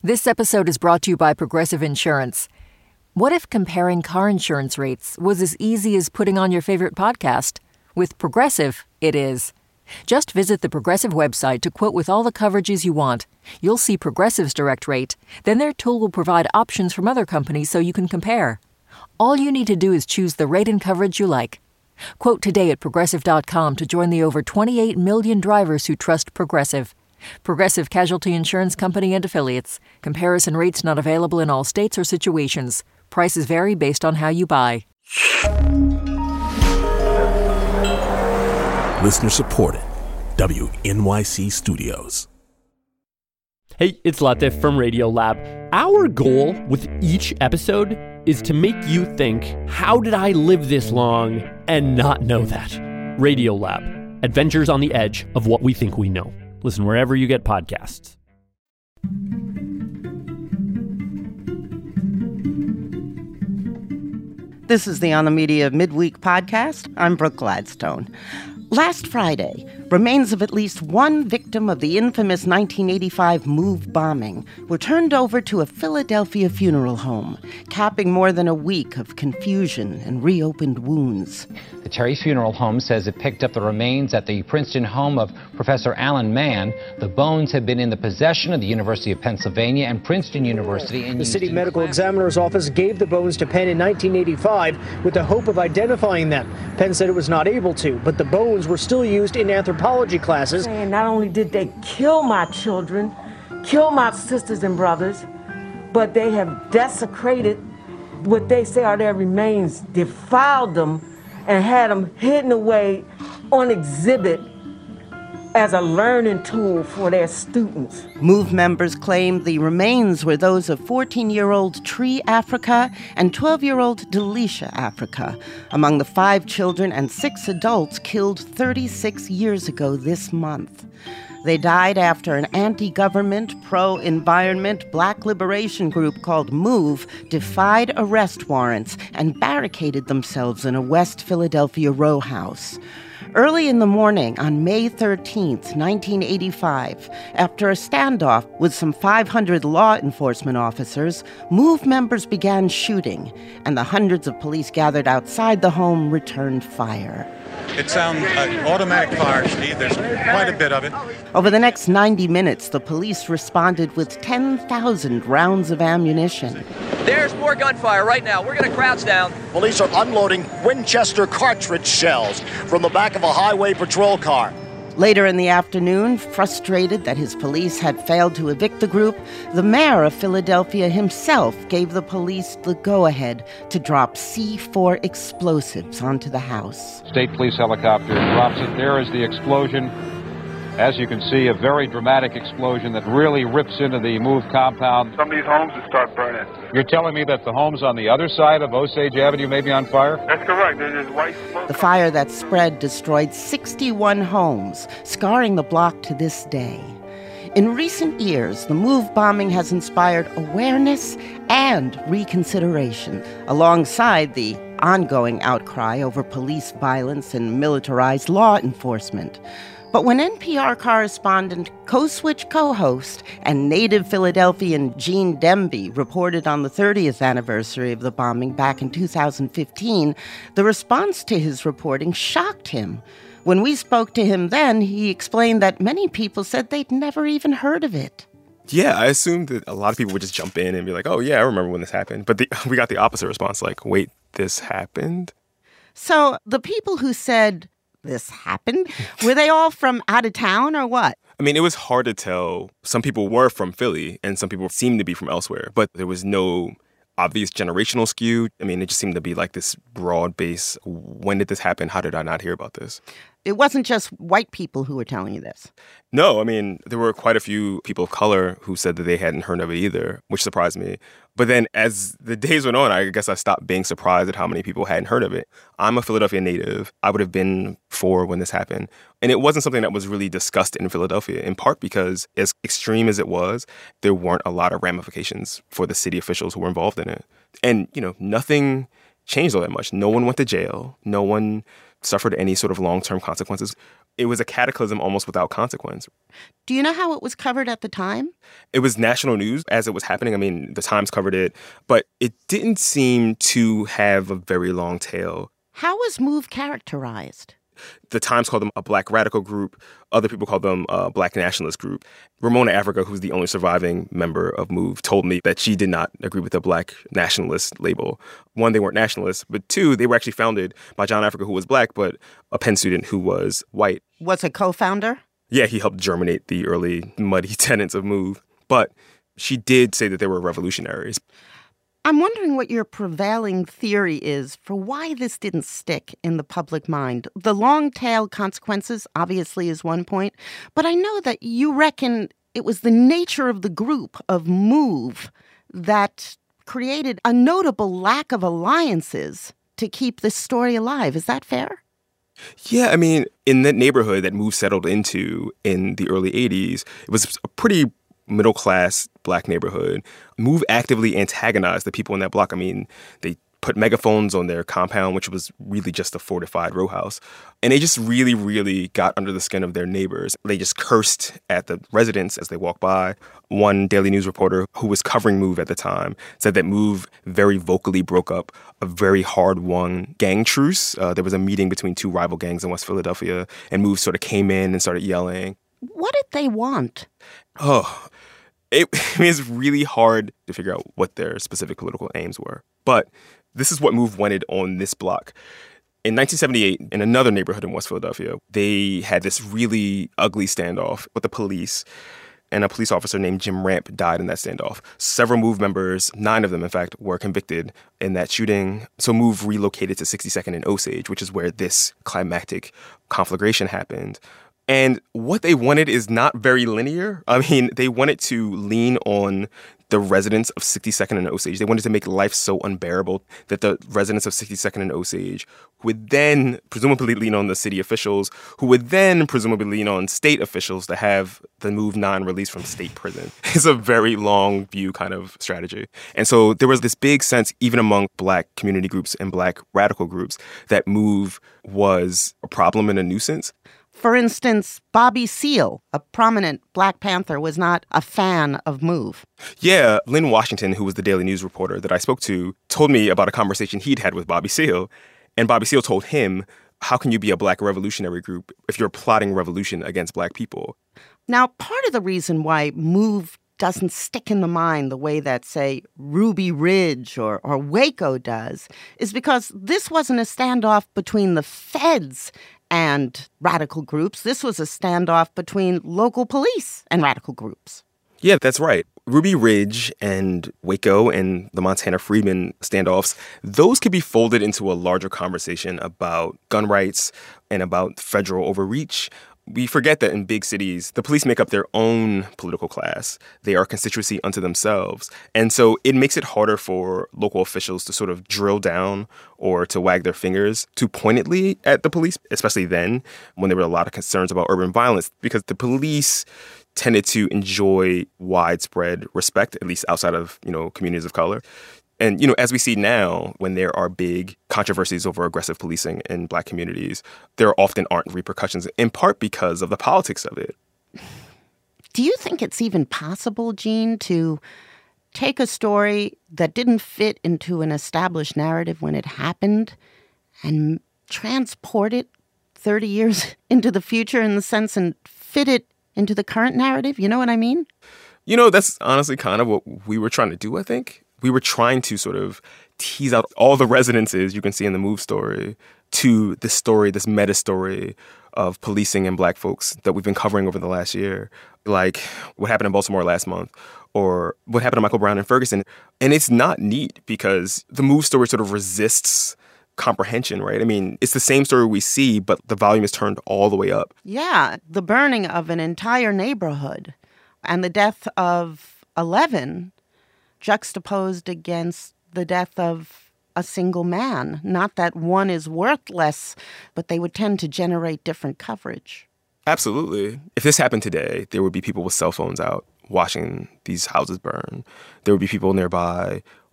This episode is brought to you by Progressive Insurance. What if comparing car insurance rates was as easy as putting on your favorite podcast? With Progressive, it is. Just visit the Progressive website to quote with all the coverages you want. You'll see Progressive's direct rate. Then their tool will provide options from other companies so you can compare. All you need to do is choose the rate and coverage you like. Quote today at Progressive.com to join the over 28 million drivers who trust Progressive. Progressive Casualty Insurance Company and Affiliates. Comparison rates not available in all states or situations. Prices vary based on how you buy. Listener supported. WNYC Studios. Hey, it's Latif from Radiolab. Our goal with each episode is to make you think, how did I live this long and not know that? Radiolab, adventures on the edge of what we think we know. Listen wherever you get podcasts. This is the On the Media Midweek podcast. I'm Brooke Gladstone. Last Friday, remains of at least one victim of the infamous 1985 MOVE bombing were turned over to a Philadelphia funeral home, capping more than a week of confusion and reopened wounds. The Terry Funeral Home says it picked up the remains at the Princeton home of Professor Alan Mann. The bones have been in the possession of the University of Pennsylvania and Princeton University. The city medical examiner's office gave the bones to Penn in 1985 with the hope of identifying them. Penn said it was not able to, but the bones were still used in anthropology classes. And not only did they kill my children, kill my sisters and brothers, but they have desecrated what they say are their remains, defiled them, and had them hidden away on exhibit as a learning tool for their students. MOVE members claim the remains were those of 14-year-old Tree Africa and 12-year-old Delisha Africa, among the 5 children and 6 adults killed 36 years ago this month. They died after an anti-government, pro-environment black liberation group called MOVE defied arrest warrants and barricaded themselves in a West Philadelphia row house. Early in the morning on May 13th, 1985, after a standoff with some 500 law enforcement officers, MOVE members began shooting, and the hundreds of police gathered outside the home returned fire. It's automatic fire, Steve. There's quite a bit of it. Over the next 90 minutes, the police responded with 10,000 rounds of ammunition. There's more gunfire right now. We're going to crouch down. Police are unloading Winchester cartridge shells from the back of a highway patrol car. Later in the afternoon, frustrated that his police had failed to evict the group, the mayor of Philadelphia himself gave the police the go-ahead to drop C4 explosives onto the house. State police helicopter drops it. There is the explosion. As you can see, a very dramatic explosion that really rips into the MOVE compound. Some of these homes will start burning. You're telling me that the homes on the other side of Osage Avenue may be on fire? That's correct. There's white smoke. The fire that spread destroyed 61 homes, scarring the block to this day. In recent years, the MOVE bombing has inspired awareness and reconsideration, alongside the ongoing outcry over police violence and militarized law enforcement. But when NPR correspondent, Co-Switch co-host, and native Philadelphian Gene Demby reported on the 30th anniversary of the bombing back in 2015, the response to his reporting shocked him. When we spoke to him then, he explained that many people said they'd never even heard of it. Yeah, I assumed that a lot of people would just jump in and be like, oh, yeah, I remember when this happened. But we got the opposite response, like, wait, this happened? So the people who said this happened, were they all from out of town or what? I mean, it was hard to tell. Some people were from Philly and some people seemed to be from elsewhere, but there was no obvious generational skew. I mean, it just seemed to be like this broad base. When did this happen? How did I not hear about this? It wasn't just white people who were telling you this. No, I mean, there were quite a few people of color who said that they hadn't heard of it either, which surprised me. But then as the days went on, I guess I stopped being surprised at how many people hadn't heard of it. I'm a Philadelphia native. I would have been 4 when this happened. And it wasn't something that was really discussed in Philadelphia, in part because as extreme as it was, there weren't a lot of ramifications for the city officials who were involved in it. And, you know, nothing changed all that much. No one went to jail. No one suffered any sort of long-term consequences. It was a cataclysm almost without consequence. Do you know how it was covered at the time? It was national news as it was happening. I mean, the Times covered it, but it didn't seem to have a very long tail. How was MOVE characterized? The Times called them a black radical group. Other people called them a black nationalist group. Ramona Africa, who's the only surviving member of MOVE, told me that she did not agree with the black nationalist label. One, they weren't nationalists, but two, they were actually founded by John Africa, who was black, but a Penn student who was white. Was a co-founder? Yeah, he helped germinate the early muddy tenets of MOVE. But she did say that they were revolutionaries. I'm wondering what your prevailing theory is for why this didn't stick in the public mind. The long-tail consequences obviously is one point, but I know that you reckon it was the nature of the group of MOVE that created a notable lack of alliances to keep this story alive. Is that fair? Yeah, I mean, in that neighborhood that MOVE settled into in the early 80s, it was a pretty middle-class black neighborhood. MOVE actively antagonized the people in that block. I mean, they put megaphones on their compound, which was really just a fortified row house. And they just really, really got under the skin of their neighbors. They just cursed at the residents as they walked by. One Daily News reporter who was covering MOVE at the time said that MOVE very vocally broke up a very hard-won gang truce. There was a meeting between two rival gangs in West Philadelphia, and MOVE sort of came in and started yelling. What did they want? It's really hard to figure out what their specific political aims were. But this is what MOVE wanted on this block. In 1978, in another neighborhood in West Philadelphia, they had this really ugly standoff with the police, and a police officer named Jim Ramp died in that standoff. Several MOVE members, 9 of them, in fact, were convicted in that shooting. So MOVE relocated to 62nd and Osage, which is where this climactic conflagration happened. And what they wanted is not very linear. I mean, they wanted to lean on the residents of 62nd and Osage. They wanted to make life so unbearable that the residents of 62nd and Osage would then presumably lean on the city officials, who would then presumably lean on state officials to have the MOVE 9 released from state prison. It's a very long view kind of strategy. And so there was this big sense, even among black community groups and black radical groups, that MOVE was a problem and a nuisance. For instance, Bobby Seale, a prominent Black Panther, was not a fan of MOVE. Yeah, Lynn Washington, who was the Daily News reporter that I spoke to, told me about a conversation he'd had with Bobby Seale. And Bobby Seale told him, how can you be a black revolutionary group if you're plotting revolution against black people? Now, part of the reason why MOVE doesn't stick in the mind the way that, say, Ruby Ridge or Waco does is because this wasn't a standoff between the feds and radical groups. This was a standoff between local police and radical groups. Yeah, that's right. Ruby Ridge and Waco and the Montana Freedmen standoffs, those could be folded into a larger conversation about gun rights and about federal overreach. We forget that in big cities, the police make up their own political class. They are a constituency unto themselves. And so it makes it harder for local officials to sort of drill down or to wag their fingers too pointedly at the police, especially then when there were a lot of concerns about urban violence, because the police tended to enjoy widespread respect, at least outside of, communities of color. And, as we see now, when there are big controversies over aggressive policing in black communities, there often aren't repercussions, in part because of the politics of it. Do you think it's even possible, Gene, to take a story that didn't fit into an established narrative when it happened and transport it 30 years into the future in the sense and fit it into the current narrative? You know what I mean? That's honestly kind of what we were trying to do, I think. We were trying to sort of tease out all the resonances you can see in the MOVE story to this story, this meta story of policing and black folks that we've been covering over the last year, like what happened in Baltimore last month or what happened to Michael Brown in Ferguson. And it's not neat because the MOVE story sort of resists comprehension, right? I mean, it's the same story we see, but the volume is turned all the way up. Yeah, the burning of an entire neighborhood and the death of 11 juxtaposed against the death of a single man. Not that one is worthless, but they would tend to generate different coverage. Absolutely. If this happened today, there would be people with cell phones out watching these houses burn. There would be people nearby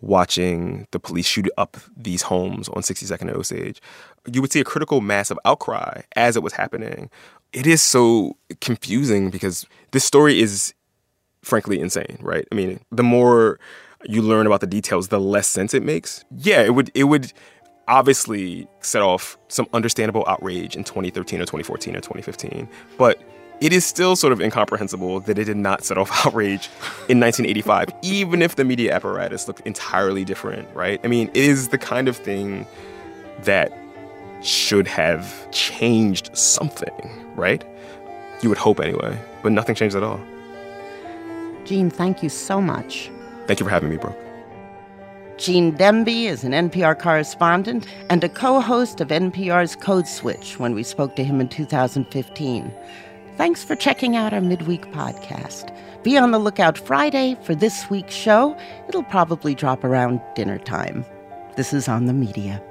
watching the police shoot up these homes on 62nd and Osage, you would see a critical mass of outcry as it was happening. It is so confusing because this story is frankly insane, right? I mean, the more you learn about the details, the less sense it makes. Yeah, it would obviously set off some understandable outrage in 2013 or 2014 or 2015, but it is still sort of incomprehensible that it did not set off outrage in 1985, even if the media apparatus looked entirely different, right? I mean, it is the kind of thing that should have changed something, right? You would hope anyway, but nothing changed at all. Gene, thank you so much. Thank you for having me, Brooke. Gene Demby is an NPR correspondent and a co-host of NPR's Code Switch when we spoke to him in 2015. Thanks for checking out our midweek podcast. Be on the lookout Friday for this week's show. It'll probably drop around dinner time. This is On the Media.